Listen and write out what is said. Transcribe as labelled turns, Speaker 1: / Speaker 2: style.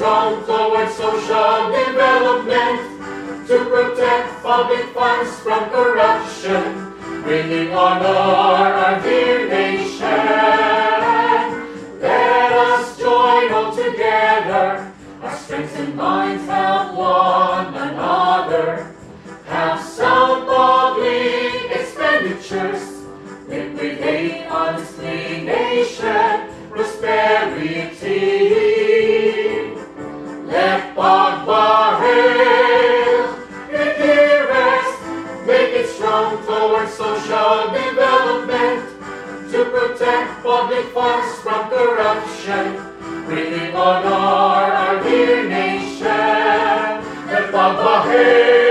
Speaker 1: strong towards social development, to protect public funds from corruption, bringing honor our dear nation. Let us join all together, our strengths and minds help one another, have sound public expenditures, liquidate honestly nation prosperity. Let Pagba hail, your dearest, make it strong towards social development, to protect public funds from corruption, bringing honor our dear nation. Let Pagba hail.